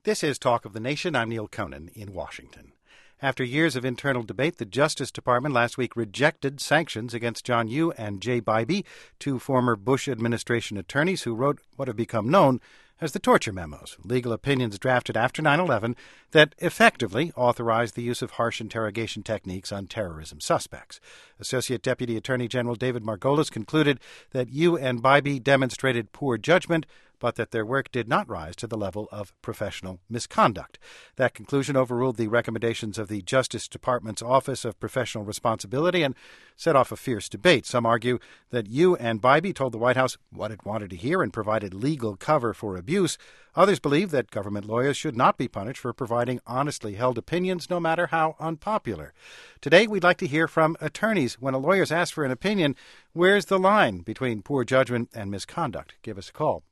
This is Talk of the Nation. I'm Neil Conan in Washington. After years of internal debate, the Justice Department last week rejected sanctions against John Yoo and Jay Bybee, two former Bush administration attorneys who wrote what have become known as the torture memos, legal opinions drafted after 9/11 that effectively authorized the use of harsh interrogation techniques on terrorism suspects. Associate Deputy Attorney General David Margolis concluded that Yoo and Bybee demonstrated poor judgment, but that their work did not rise to the level of professional misconduct. That conclusion overruled the recommendations of the Justice Department's Office of Professional Responsibility and set off a fierce debate. Some argue that Yoo and Bybee told the White House what it wanted to hear and provided legal cover for abuse. Others believe that government lawyers should not be punished for providing honestly held opinions, no matter how unpopular. Today, we'd like to hear from attorneys. When a lawyer's asked for an opinion, where's the line between poor judgment and misconduct? Give us a call,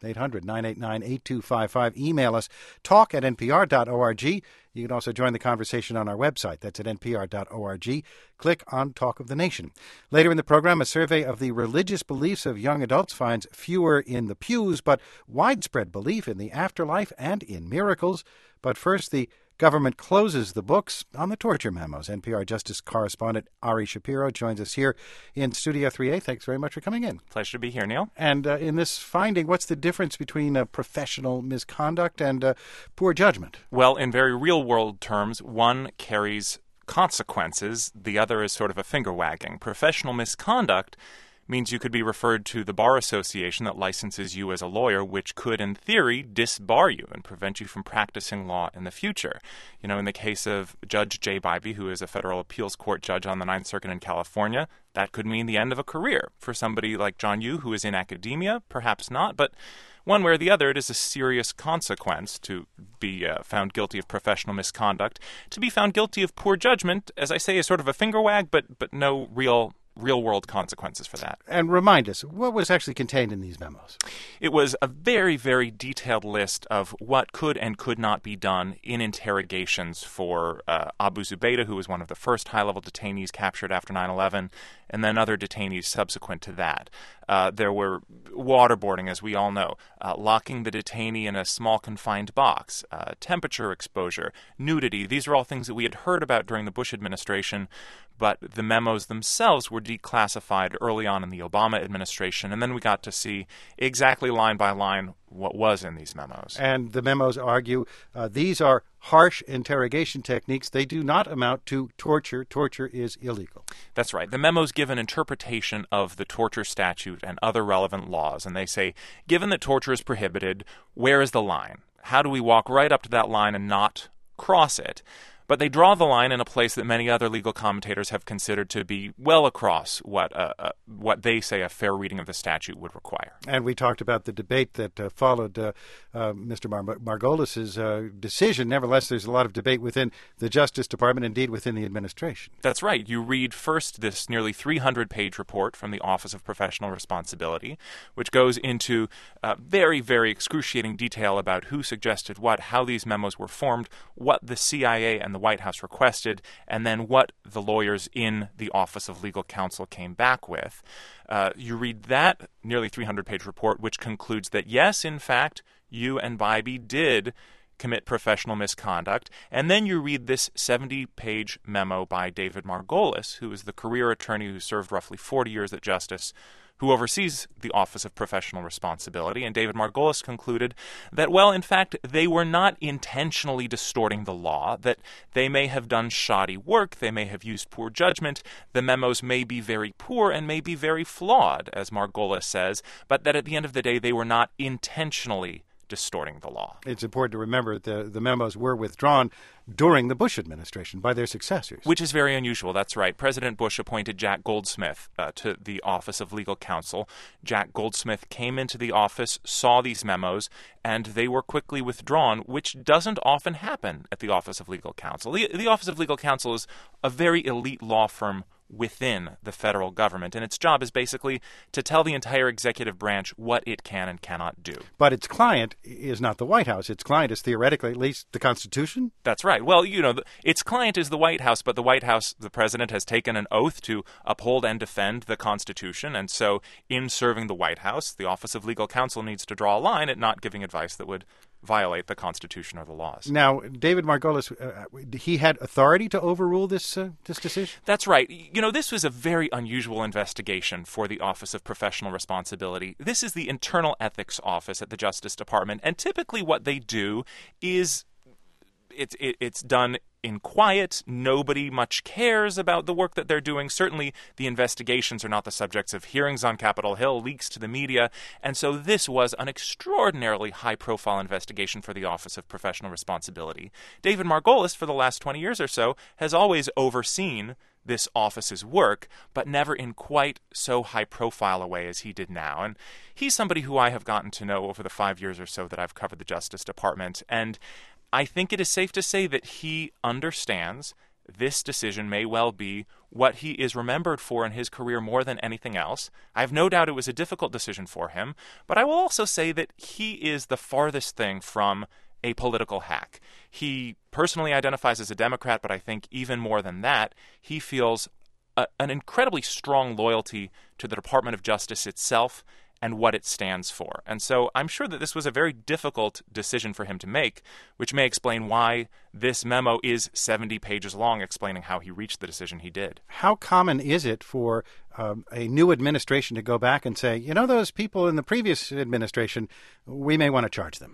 800-989-8255. Email us, talk@npr.org. You can also join the conversation on our website. That's at npr.org. Click on Talk of the Nation. Later in the program, a survey of the religious beliefs of young adults finds fewer in the pews, but widespread belief in the afterlife and in miracles. But first, the government closes the books on the torture memos. NPR Justice correspondent Ari Shapiro joins us here in Studio 3A. Thanks very much for coming in. Pleasure to be here, Neil. And in this finding, what's the difference between professional misconduct and poor judgment? Well, in very real-world terms, one carries consequences. The other is sort of a finger-wagging. Professional misconduct means you could be referred to the bar association that licenses you as a lawyer, which could, in theory, disbar you and prevent you from practicing law in the future. You know, in the case of Judge Jay Bybee, who is a federal appeals court judge on the Ninth Circuit in California, that could mean the end of a career. For somebody like John Yoo, who is in academia, perhaps not, but one way or the other, it is a serious consequence to be found guilty of professional misconduct. To be found guilty of poor judgment, as I say, is sort of a finger wag, but no real-world consequences for that. And remind us, what was actually contained in these memos? It was a very, very detailed list of what could and could not be done in interrogations for Abu Zubaydah, who was one of the first high-level detainees captured after 9/11, and then other detainees subsequent to that. There were waterboarding, as we all know, locking the detainee in a small confined box, temperature exposure, nudity. These are all things that we had heard about during the Bush administration, but the memos themselves were declassified early on in the Obama administration, and then we got to see exactly line by line what was in these memos. And the memos argue these are harsh interrogation techniques. They do not amount to torture. Torture is illegal. That's right. The memos give an interpretation of the torture statute and other relevant laws, and they say, given that torture is prohibited, where is the line? How do we walk right up to that line and not cross it? But they draw the line in a place that many other legal commentators have considered to be well across what they say a fair reading of the statute would require. And we talked about the debate that followed Mr. Margolis' decision. Nevertheless, there's a lot of debate within the Justice Department, indeed within the administration. That's right. You read first this nearly 300-page report from the Office of Professional Responsibility, which goes into very, very excruciating detail about who suggested what, how these memos were formed, what the CIA and the White House requested, and then what the lawyers in the Office of Legal Counsel came back with. You read that nearly 300-page report, which concludes that, yes, in fact, Yoo and Bybee did commit professional misconduct. And then you read this 70-page memo by David Margolis, who is the career attorney who served roughly 40 years at Justice, who oversees the Office of Professional Responsibility. And David Margolis concluded that, well, in fact, they were not intentionally distorting the law, that they may have done shoddy work, they may have used poor judgment, the memos may be very poor and may be very flawed, as Margolis says, but that at the end of the day, they were not intentionally distorting the law. It's important to remember that the memos were withdrawn during the Bush administration by their successors. Which is very unusual, that's right. President Bush appointed Jack Goldsmith to the Office of Legal Counsel. Jack Goldsmith came into the office, saw these memos, and they were quickly withdrawn, which doesn't often happen at the Office of Legal Counsel. The Office of Legal Counsel is a very elite law firm within the federal government, and its job is basically to tell the entire executive branch what it can and cannot do. But its client is not the White House. Its client is theoretically at least the Constitution? That's right. Well, you know, its client is the White House, but the White House, the president, has taken an oath to uphold and defend the Constitution, and so in serving the White House, the Office of Legal Counsel needs to draw a line at not giving advice that would violate the Constitution or the laws. Now, David Margolis, he had authority to overrule this decision? That's right. This was a very unusual investigation for the Office of Professional Responsibility. This is the Internal Ethics Office at the Justice Department, and typically what they do is it's done in quiet. Nobody much cares about the work that they're doing. Certainly, the investigations are not the subjects of hearings on Capitol Hill, leaks to the media. And so this was an extraordinarily high-profile investigation for the Office of Professional Responsibility. David Margolis, for the last 20 years or so, has always overseen this office's work, but never in quite so high-profile a way as he did now. And he's somebody who I have gotten to know over the 5 years or so that I've covered the Justice Department. And I think it is safe to say that he understands this decision may well be what he is remembered for in his career more than anything else. I have no doubt it was a difficult decision for him, but I will also say that he is the farthest thing from a political hack. He personally identifies as a Democrat, but I think even more than that, he feels an incredibly strong loyalty to the Department of Justice itself and what it stands for. And so I'm sure that this was a very difficult decision for him to make, which may explain why this memo is 70 pages long explaining how he reached the decision he did. How common is it for a new administration to go back and say, those people in the previous administration, we may want to charge them?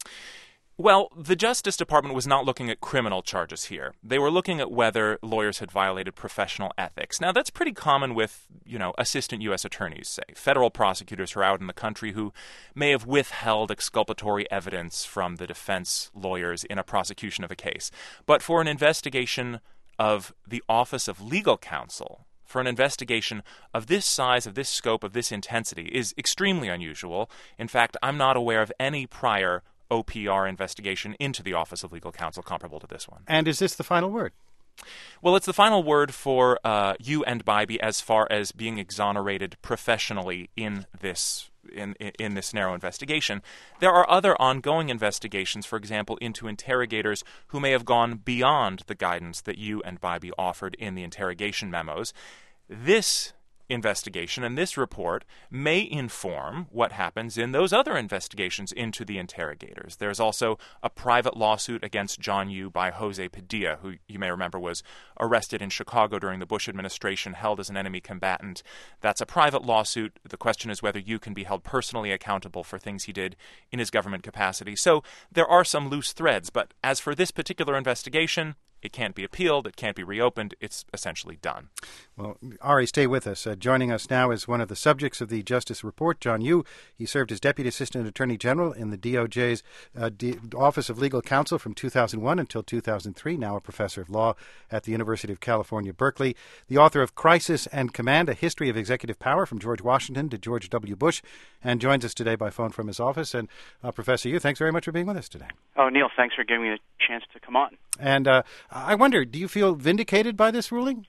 Well, the Justice Department was not looking at criminal charges here. They were looking at whether lawyers had violated professional ethics. Now, that's pretty common with, assistant U.S. attorneys, say, federal prosecutors who are out in the country who may have withheld exculpatory evidence from the defense lawyers in a prosecution of a case. But for an investigation of the Office of Legal Counsel, for an investigation of this size, of this scope, of this intensity, is extremely unusual. In fact, I'm not aware of any prior OPR investigation into the Office of Legal Counsel comparable to this one. And is this the final word? Well, it's the final word for you and Bybee as far as being exonerated professionally in this narrow investigation. There are other ongoing investigations, for example, into interrogators who may have gone beyond the guidance that you and Bybee offered in the interrogation memos. This investigation and this report may inform what happens in those other investigations into the interrogators. There's also a private lawsuit against John Yoo by Jose Padilla, who you may remember was arrested in Chicago during the Bush administration, held as an enemy combatant. That's a private lawsuit. The question is whether Yoo can be held personally accountable for things he did in his government capacity. So there are some loose threads, but as for this particular investigation, it can't be appealed. It can't be reopened. It's essentially done. Well, Ari, stay with us. Joining us now is one of the subjects of the Justice Report, John Yoo. He served as Deputy Assistant Attorney General in the DOJ's Office of Legal Counsel from 2001 until 2003, now a professor of law at the University of California, Berkeley. The author of Crisis and Command, A History of Executive Power from George Washington to George W. Bush, and joins us today by phone from his office. And Professor Yoo, thanks very much for being with us today. Oh, Neil, thanks for giving me the chance to come on. And I wonder, do you feel vindicated by this ruling?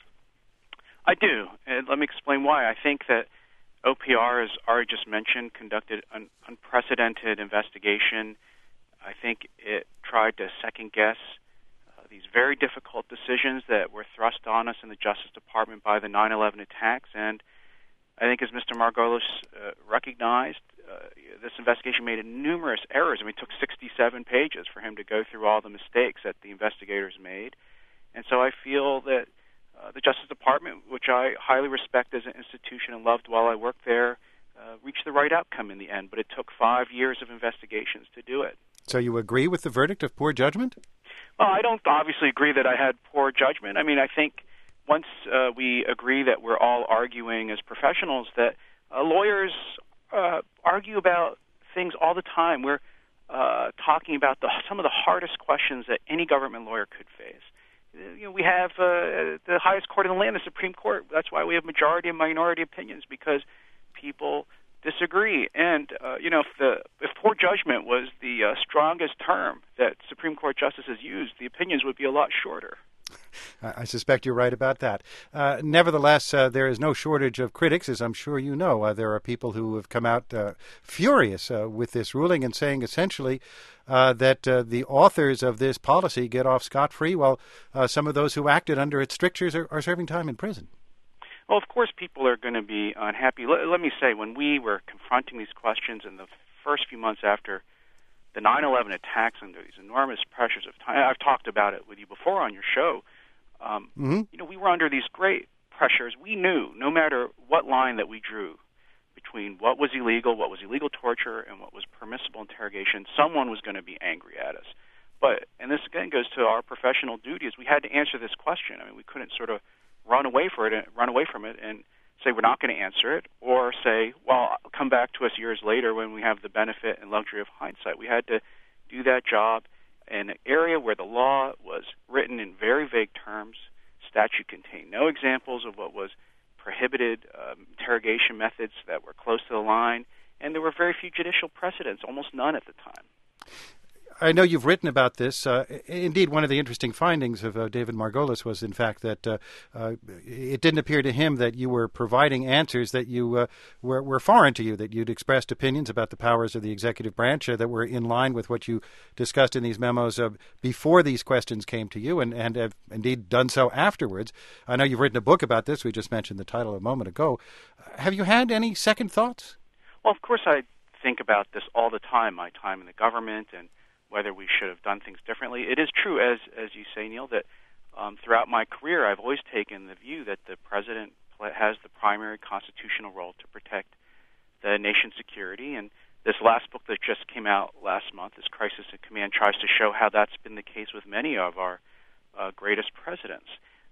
I do. And let me explain why. I think that OPR, as Ari just mentioned, conducted an unprecedented investigation. I think it tried to second-guess these very difficult decisions that were thrust on us in the Justice Department by the 9/11 attacks. And I think, as Mr. Margolis recognized, this investigation made numerous errors. I mean, it took 67 pages for him to go through all the mistakes that the investigators made. And so I feel that the Justice Department, which I highly respect as an institution and loved while I worked there, reached the right outcome in the end. But it took 5 years of investigations to do it. So you agree with the verdict of poor judgment? Well, I don't obviously agree that I had poor judgment. I mean, I think once we agree that we're all arguing as professionals, that lawyers argue about things all the time. We're talking about some of the hardest questions that any government lawyer could face. We have the highest court in the land, the Supreme Court. That's why we have majority and minority opinions, because people disagree. And if poor judgment was the strongest term that Supreme Court justices used, the opinions would be a lot shorter. I suspect you're right about that. Nevertheless, there is no shortage of critics, as I'm sure you know. There are people who have come out furious with this ruling and saying essentially that the authors of this policy get off scot-free, while some of those who acted under its strictures are serving time in prison. Well, of course, people are going to be unhappy. Let me say, when we were confronting these questions in the first few months after the 9/11 attacks under these enormous pressures of time. I've talked about it with you before on your show. We were under these great pressures. We knew no matter what line that we drew between what was illegal torture, and what was permissible interrogation, someone was going to be angry at us. And this again goes to our professional duty, is we had to answer this question. I mean, we couldn't sort of run away from it and say we're not going to answer it, or say, well, come back to us years later when we have the benefit and luxury of hindsight. We had to do that job in an area where the law was written in very vague terms. Statute contained no examples of what was prohibited interrogation methods that were close to the line, and there were very few judicial precedents, almost none at the time. I know you've written about this. Indeed, one of the interesting findings of David Margolis was, in fact, that it didn't appear to him that you were providing answers that you were foreign to you, that you'd expressed opinions about the powers of the executive branch that were in line with what you discussed in these memos before these questions came to you, and have indeed done so afterwards. I know you've written a book about this. We just mentioned the title a moment ago. Have you had any second thoughts? Well, of course, I think about this all the time, my time in the government, and whether we should have done things differently. It is true, as you say, Neil, that throughout my career I've always taken the view that the president has the primary constitutional role to protect the nation's security. And this last book that just came out last month, this Crisis in Command, tries to show how that's been the case with many of our greatest presidents.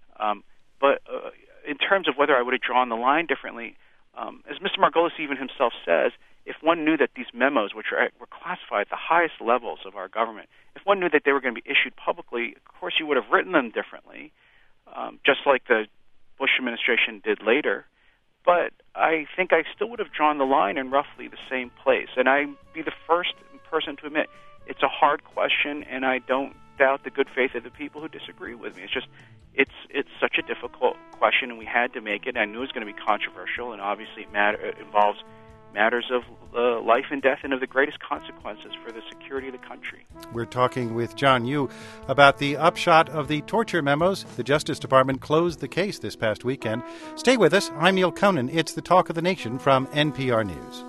But in terms of whether I would have drawn the line differently, as Mr. Margolis even himself says, if one knew that these memos, which were classified at the highest levels of our government, if one knew that they were going to be issued publicly, of course you would have written them differently, just like the Bush administration did later. But I think I still would have drawn the line in roughly the same place. And I'd be the first person to admit it's a hard question, and I don't doubt the good faith of the people who disagree with me. It's just it's such a difficult question, and we had to make it. I knew it was going to be controversial, and obviously it involves matters of life and death and of the greatest consequences for the security of the country. We're talking with John Yoo about the upshot of the torture memos. The Justice Department closed the case this past weekend. Stay with us. I'm Neil Conan. It's the Talk of the Nation from NPR News.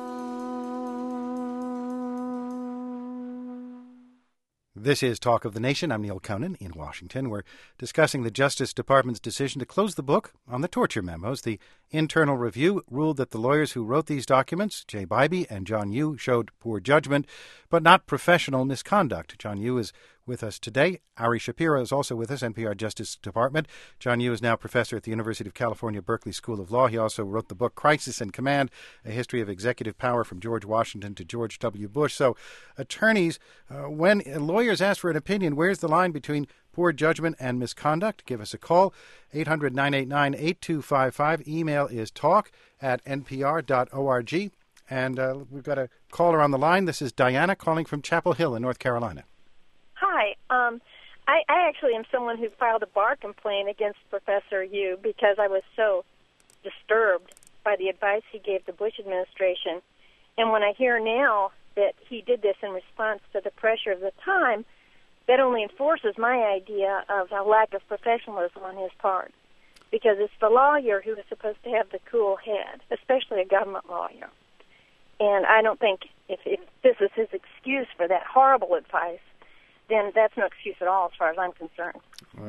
This is Talk of the Nation. I'm Neil Conan in Washington. We're discussing the Justice Department's decision to close the book on the torture memos. The internal review ruled that the lawyers who wrote these documents, Jay Bybee and John Yoo, showed poor judgment, but not professional misconduct. John Yoo is with us today. Ari Shapiro is also with us, NPR Justice Department. John Yoo is now professor at the University of California, Berkeley School of Law. He also wrote the book Crisis in Command, A History of Executive Power from George Washington to George W. Bush. So attorneys, when lawyers ask for an opinion, where's the line between poor judgment and misconduct? Give us a call, 800-989-8255. Email is talk@npr.org. And we've got a caller on the line. This is Diana calling from Chapel Hill in North Carolina. Hi. I actually am someone who filed a bar complaint against Professor Yoo because I was so disturbed by the advice he gave the Bush administration. And when I hear now that he did this in response to the pressure of the time, that only enforces my idea of a lack of professionalism on his part. Because it's the lawyer who is supposed to have the cool head, especially a government lawyer. And I don't think if this is his excuse for that horrible advice, then that's no excuse at all as far as I'm concerned.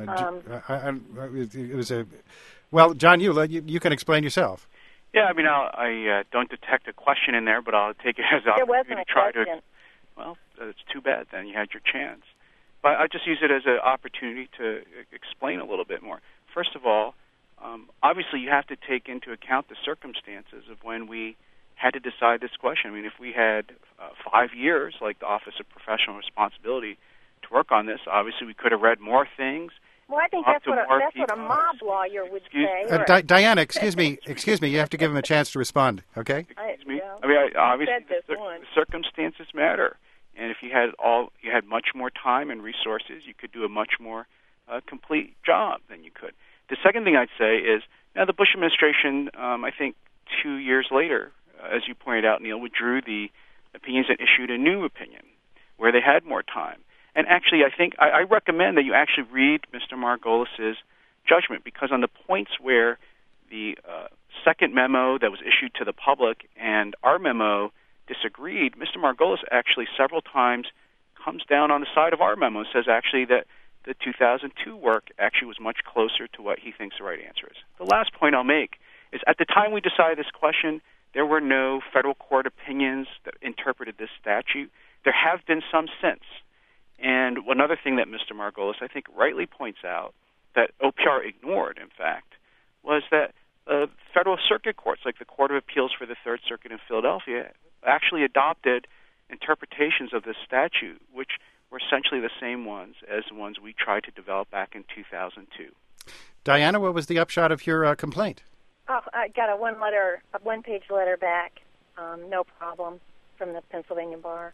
Well, John, you can explain yourself. Yeah, I mean, I don't detect a question in there, but I'll take it as an opportunity to try to. Well, it's too bad then. You had your chance. But I just use it as an opportunity to explain a little bit more. First of all, obviously you have to take into account the circumstances of when we had to decide this question. I mean, if we had 5 years, like the Office of Professional Responsibility, to work on this, obviously we could have read more things. Well, I think that's what a mob lawyer would say. Diana, excuse me. You have to give him a chance to respond, okay? Excuse me. I mean, obviously the circumstances matter. And if you had much more time and resources, you could do a much more complete job than you could. The second thing I'd say is, now the Bush administration, I think 2 years later, as you pointed out, Neil, withdrew the opinions and issued a new opinion where they had more time. And actually, I think I recommend that you actually read Mr. Margolis's judgment, because on the points where the second memo that was issued to the public and our memo disagreed, Mr. Margolis actually several times comes down on the side of our memo, says actually that the 2002 work actually was much closer to what he thinks the right answer is. The last point I'll make is at the time we decided this question, there were no federal court opinions that interpreted this statute. There have been some since. And another thing that Mr. Margolis, I think, rightly points out that OPR ignored, in fact, was that federal circuit courts, like the Court of Appeals for the Third Circuit in Philadelphia, actually adopted interpretations of this statute, which were essentially the same ones as the ones we tried to develop back in 2002. Diana, what was the upshot of your complaint? Oh, I got a one-page letter back. No problem from the Pennsylvania Bar.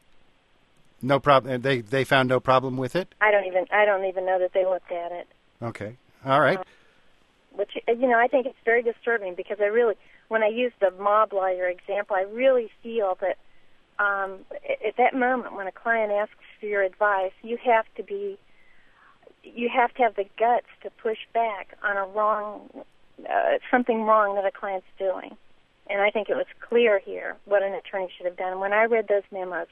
No problem. They found no problem with it? I don't even know that they looked at it. Okay. All right. Which, I think it's very disturbing because when I use the mob lawyer example, I really feel that at that moment when a client asks for your advice, you have to have the guts to push back on something wrong that a client's doing. And I think it was clear here what an attorney should have done. And when I read those memos,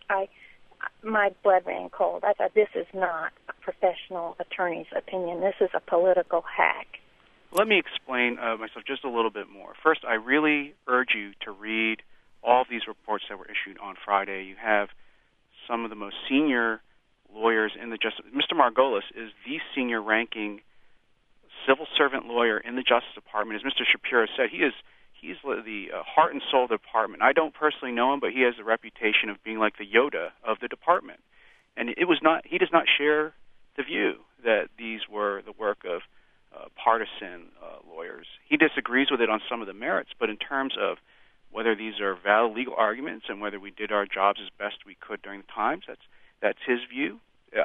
my blood ran cold. I thought, this is not a professional attorney's opinion. This is a political hack. Let me explain myself just a little bit more. First, I really urge you to read all of these reports that were issued on Friday. You have some of the most senior lawyers in the Justice. Mr. Margolis is the senior-ranking civil servant lawyer in the Justice Department. As Mr. Shapiro said, he's the heart and soul of the department. I don't personally know him, but he has the reputation of being like the Yoda of the department. And he does not share the view that these were the work of partisan lawyers. He disagrees with it on some of the merits, but in terms of whether these are valid legal arguments and whether we did our jobs as best we could during the times, that's his view.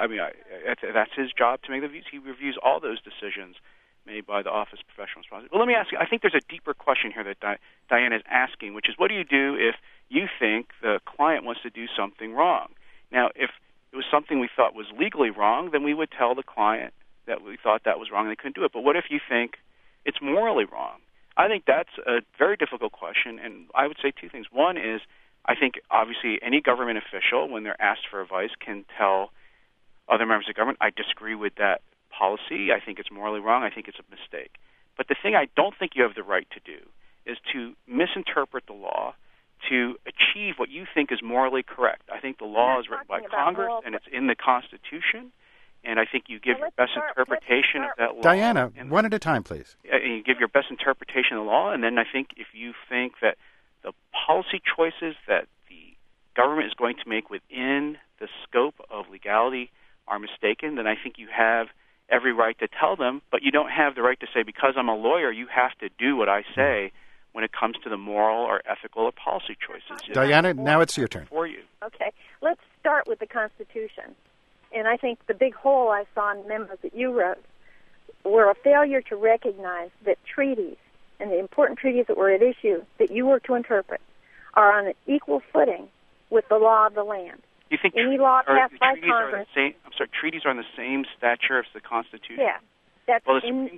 That's his job to make the views. He reviews all those decisions made by the Office of Professional Responsibility. But let me ask you, I think there's a deeper question here that Diana is asking, which is, what do you do if you think the client wants to do something wrong? Now, if it was something we thought was legally wrong, then we would tell the client that we thought that was wrong and they couldn't do it. But what if you think it's morally wrong? I think that's a very difficult question, and I would say two things. One is, I think obviously any government official, when they're asked for advice, can tell other members of government, I disagree with that policy, I think it's morally wrong, I think it's a mistake. But the thing I don't think you have the right to do is to misinterpret the law to achieve what you think is morally correct. I think the law is written by Congress and it's in the Constitution, and I think you give your best interpretation of that law. Diana, one at a time, please. You give your best interpretation of the law, and then I think if you think that the policy choices that the government is going to make within the scope of legality are mistaken, then I think you have every right to tell them, but you don't have the right to say, because I'm a lawyer, you have to do what I say when it comes to the moral or ethical or policy choices. Diana, now it's your turn. For you. Okay, let's start with the Constitution. And I think the big hole I saw in the memos that you wrote were a failure to recognize that treaties and the important treaties that were at issue that you were to interpret are on an equal footing with the law of the land. You think any law passed by treaties Congress? Treaties are on the same stature as the Constitution? Yeah, that's well, in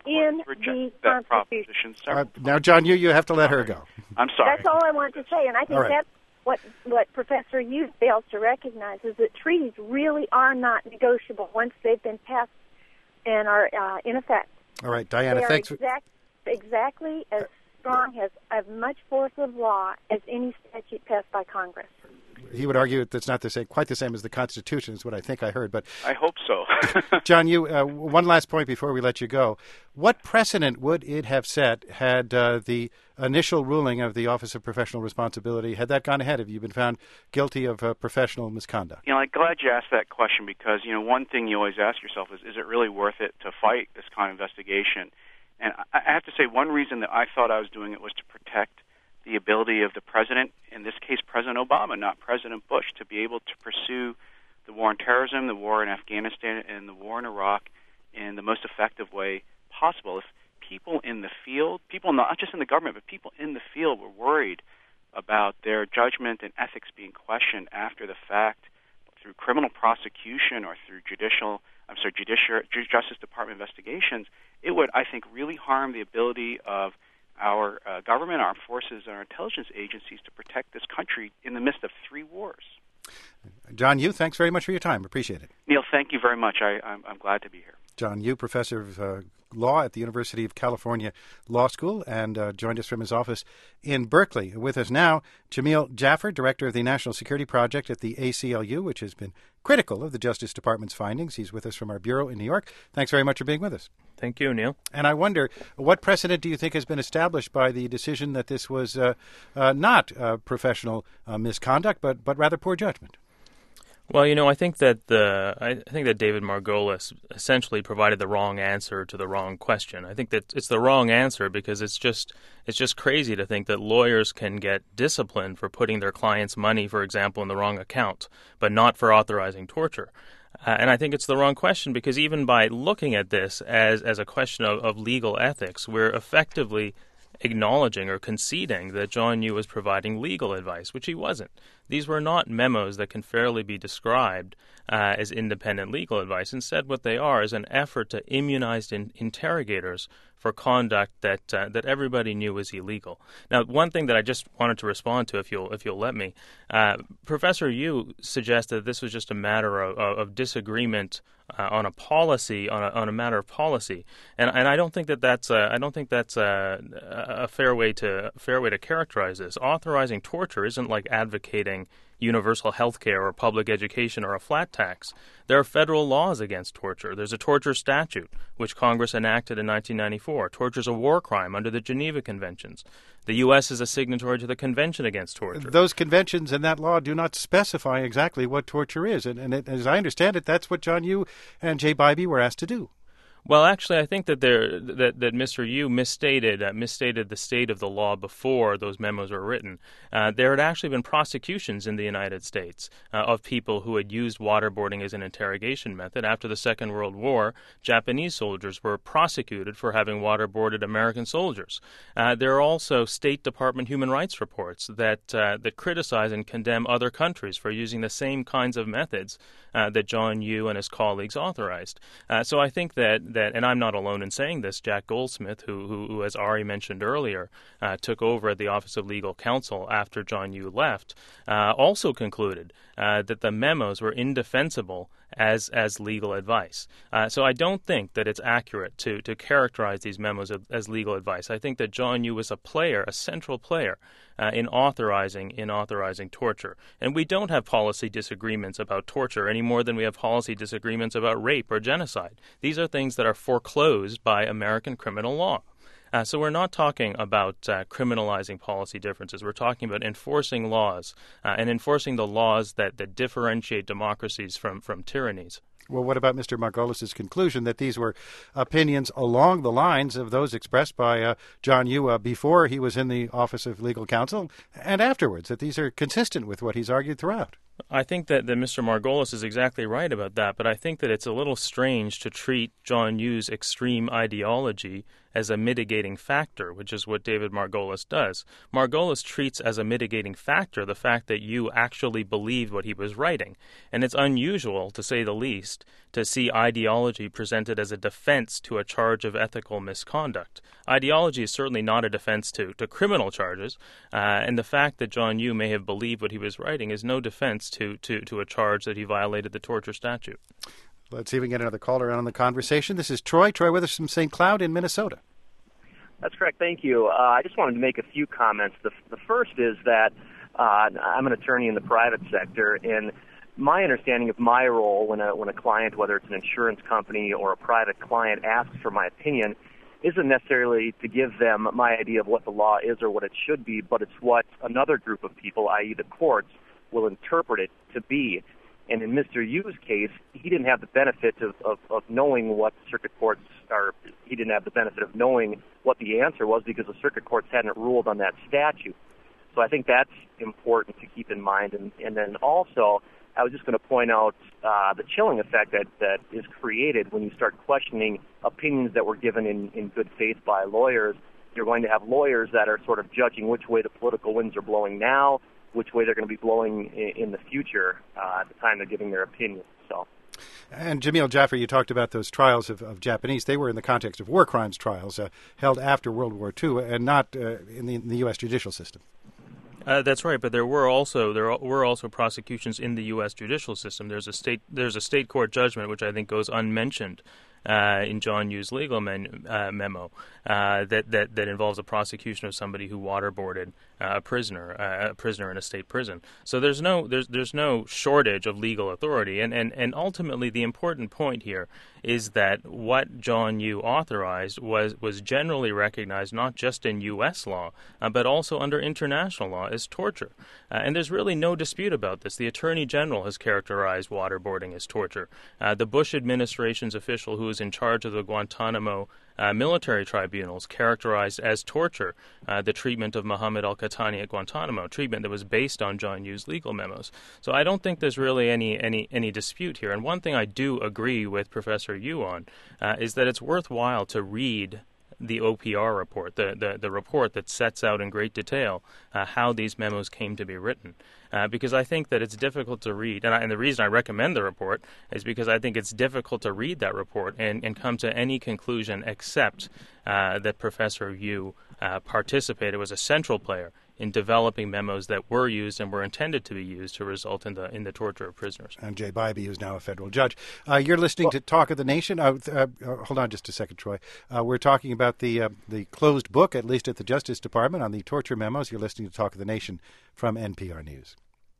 the Constitution. Now, John, you have to let her go. I'm sorry. That's all I want to say, and I think that's what Professor Yu fails to recognize is that treaties really are not negotiable once they've been passed and are in effect. All right, Diana, thanks. Exactly as strong, has as much force of law as any statute passed by Congress. He would argue that's not quite the same as the Constitution, is what I think I heard. But I hope so. John, one last point before we let you go. What precedent would it have set had the initial ruling of the Office of Professional Responsibility, had that gone ahead? Have you been found guilty of professional misconduct? I'm glad you asked that question because, one thing you always ask yourself is it really worth it to fight this kind of investigation? And I have to say one reason that I thought I was doing it was to protect the ability of the president, in this case President Obama, not President Bush, to be able to pursue the war on terrorism, the war in Afghanistan, and the war in Iraq in the most effective way possible. If people in the field, people not just in the government, but people in the field were worried about their judgment and ethics being questioned after the fact through criminal prosecution or through Justice Department investigations, it would, I think, really harm the ability of our government, our forces, and our intelligence agencies to protect this country in the midst of 3 wars. John Yoo, thanks very much for your time. Appreciate it. Neil, thank you very much. I'm glad to be here. John Yoo, professor of law at the University of California Law School, and joined us from his office in Berkeley. With us now, Jamil Jaffer, director of the National Security Project at the ACLU, which has been critical of the Justice Department's findings. He's with us from our bureau in New York. Thanks very much for being with us. Thank you, Neil. And I wonder, what precedent do you think has been established by the decision that this was not professional misconduct, but rather poor judgment? Well, I think that David Margolis essentially provided the wrong answer to the wrong question. I think that it's the wrong answer because it's just crazy to think that lawyers can get disciplined for putting their clients' money, for example, in the wrong account, but not for authorizing torture. And I think it's the wrong question because even by looking at this as a question of legal ethics, we're effectively acknowledging or conceding that John Yoo was providing legal advice, which he wasn't. These were not memos that can fairly be described as independent legal advice. Instead, what they are is an effort to immunize interrogators for conduct that everybody knew was illegal. Now, one thing that I just wanted to respond to, if you'll let me, Professor Yoo suggested that this was just a matter of disagreement on a policy, on a matter of policy, and I don't think that's a fair way to characterize this. Authorizing torture isn't like advocating universal health care or public education or a flat tax. There are federal laws against torture. There's a torture statute, which Congress enacted in 1994. Torture is a war crime under the Geneva Conventions. The U.S. is a signatory to the Convention Against Torture. Those conventions and that law do not specify exactly what torture is. And as I understand it, that's what John Yoo and Jay Bybee were asked to do. Well, actually, I think that Mr. Yoo misstated the state of the law before those memos were written. There had actually been prosecutions in the United States of people who had used waterboarding as an interrogation method. After the Second World War, Japanese soldiers were prosecuted for having waterboarded American soldiers. There are also State Department human rights reports that criticize and condemn other countries for using the same kinds of methods that John Yoo and his colleagues authorized. So I think that, and I'm not alone in saying this, Jack Goldsmith, who as Ari mentioned earlier, took over at the Office of Legal Counsel after John Yoo left, also concluded that the memos were indefensible as legal advice. So I don't think that it's accurate to characterize these memos as legal advice. I think that John Yoo was a central player in authorizing torture. And we don't have policy disagreements about torture any more than we have policy disagreements about rape or genocide. These are things that are foreclosed by American criminal law. So we're not talking about criminalizing policy differences. We're talking about enforcing laws and enforcing the laws that differentiate democracies from tyrannies. Well, what about Mr. Margolis' conclusion that these were opinions along the lines of those expressed by John Yoo before he was in the Office of Legal Counsel and afterwards, that these are consistent with what he's argued throughout? I think that Mr. Margolis is exactly right about that, but I think that it's a little strange to treat John Yoo's extreme ideology as a mitigating factor, which is what David Margolis does. Margolis treats as a mitigating factor the fact that Yoo actually believed what he was writing. And it's unusual, to say the least, to see ideology presented as a defense to a charge of ethical misconduct. Ideology is certainly not a defense to criminal charges, and the fact that John Yoo may have believed what he was writing is no defense to a charge that he violated the torture statute. Let's see if we can get another caller on the conversation. This is Troy with us from St. Cloud in Minnesota. That's correct. Thank you. I just wanted to make a few comments. The first is that I'm an attorney in the private sector, and my understanding of my role when a client, whether it's an insurance company or a private client, asks for my opinion, isn't necessarily to give them my idea of what the law is or what it should be, but it's what another group of people, i.e. the courts, will interpret it to be. And in Mr. Yoo's case, he didn't have the benefit of knowing what circuit courts are. He didn't have the benefit of knowing what the answer was because the circuit courts hadn't ruled on that statute. So I think that's important to keep in mind. And then also, I was just going to point out the chilling effect that is created when you start questioning opinions that were given in good faith by lawyers. You're going to have lawyers that are sort of judging which way the political winds are blowing now, which way they're going to be blowing in the future at the time they're giving their opinion. So, And Jamil Jaffer, you talked about those trials of Japanese. They were in the context of war crimes trials held after World War II and not in the U.S. judicial system. That's right, but there were also prosecutions in the U.S. judicial system. There's a state court judgment which I think goes unmentioned in John Yu's legal memo that involves a prosecution of somebody who waterboarded a prisoner in a state prison. So there's no shortage of legal authority, and ultimately the important point here is that what John Yu authorized was generally recognized not just in U.S. law but also under international law as torture, and there's really no dispute about this. The Attorney General has characterized waterboarding as torture. The Bush administration's official who was in charge of the Guantanamo military tribunals characterized as torture the treatment of Mohammed al-Qahtani at Guantanamo, treatment that was based on John Yu's legal memos. So I don't think there's really any dispute here. And one thing I do agree with Professor Yu on is that it's worthwhile to read the OPR report, the report that sets out in great detail how these memos came to be written. Because I think that it's difficult to read, and the reason I recommend the report is because I think it's difficult to read that report and come to any conclusion except that Professor Yu participated, was a central player in developing memos that were used and were intended to be used to result in the torture of prisoners. And Jay Bybee, who's now a federal judge. You're listening to Talk of the Nation. Hold on just a second, Troy. We're talking about the closed book, at least at the Justice Department, on the torture memos. You're listening to Talk of the Nation from NPR News.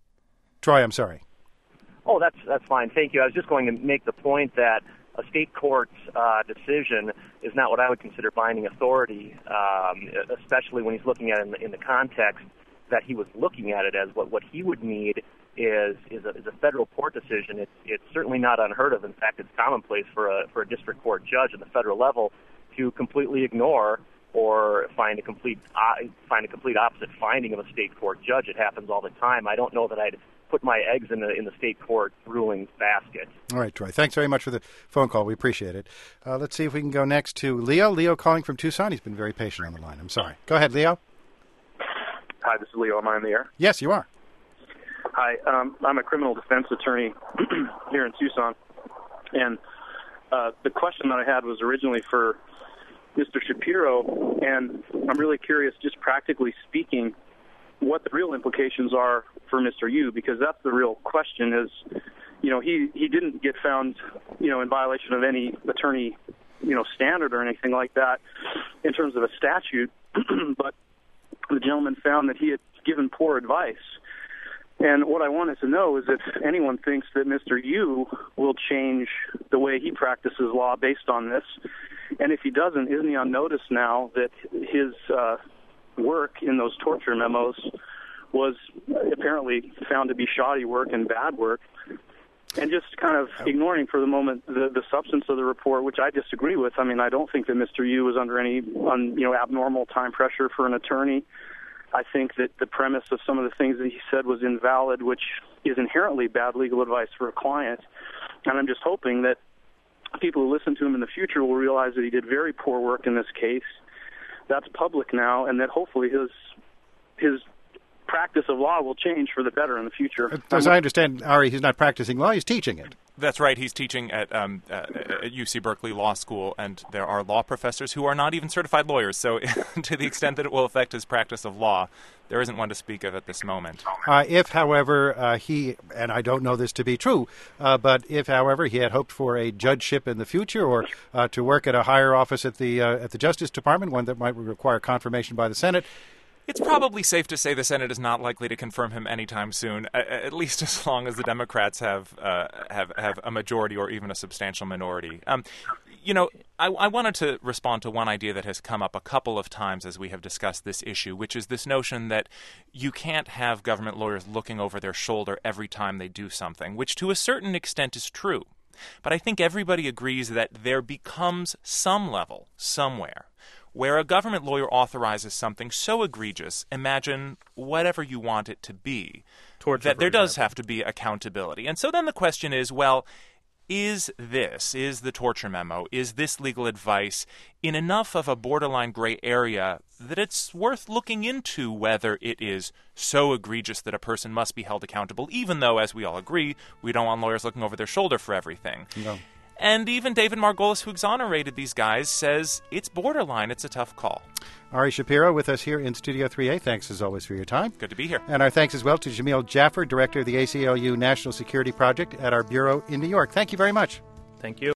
Troy, I'm sorry. Oh, that's fine. Thank you. I was just going to make the point that a state court's decision is not what I would consider binding authority, especially when he's looking at it in the context that he was looking at it as. What he would need is a federal court decision. It's certainly not unheard of. In fact, it's commonplace for a district court judge at the federal level to completely ignore or find a complete opposite finding of a state court judge. It happens all the time. I don't know that I'd put my eggs in the state court ruling basket. All right, Troy. Thanks very much for the phone call. We appreciate it. Let's see if we can go next to Leo. Leo calling from Tucson. He's been very patient on the line. I'm sorry. Go ahead, Leo. Hi, this is Leo. Am I on the air? Yes, you are. Hi, I'm a criminal defense attorney here in Tucson, and the question that I had was originally for Mr. Shapiro, and I'm really curious, just practically speaking, what the real implications are for Mr. Yu, because that's the real question is, he didn't get found, in violation of any attorney, standard or anything like that in terms of a statute, but the gentleman found that he had given poor advice. And what I wanted to know is if anyone thinks that Mr. Yu will change the way he practices law based on this, and if he doesn't, isn't he on notice now that his work in those torture memos was apparently found to be shoddy work and bad work, and just kind of ignoring for the moment the substance of the report, which I disagree with. I mean, I don't think that Mr. Yu was under any abnormal time pressure for an attorney. I think that the premise of some of the things that he said was invalid, which is inherently bad legal advice for a client. And I'm just hoping that people who listen to him in the future will realize that he did very poor work in this case. That's public now, and that hopefully his practice of law will change for the better in the future. As I understand, Ari, he's not practicing law, he's teaching it. That's right. He's teaching at UC Berkeley Law School, and there are law professors who are not even certified lawyers. So to the extent that it will affect his practice of law, there isn't one to speak of at this moment. If, however, he, and I don't know this to be true, but if, however, he had hoped for a judgeship in the future or to work at a higher office at the Justice Department, one that might require confirmation by the Senate, it's probably safe to say the Senate is not likely to confirm him anytime soon, at least as long as the Democrats have a majority or even a substantial minority. I wanted to respond to one idea that has come up a couple of times as we have discussed this issue, which is this notion that you can't have government lawyers looking over their shoulder every time they do something, which to a certain extent is true. But I think everybody agrees that there becomes some level, somewhere, where a government lawyer authorizes something so egregious, imagine whatever you want it to be, torture, that there does have to be accountability. And so then the question is, well, is the torture memo, is this legal advice in enough of a borderline gray area that it's worth looking into whether it is so egregious that a person must be held accountable, even though, as we all agree, we don't want lawyers looking over their shoulder for everything. No. And even David Margolis, who exonerated these guys, says it's borderline. It's a tough call. Ari Shapiro with us here in Studio 3A. Thanks, as always, for your time. Good to be here. And our thanks as well to Jamil Jaffer, Director of the ACLU National Security Project at our Bureau in New York. Thank you very much. Thank you.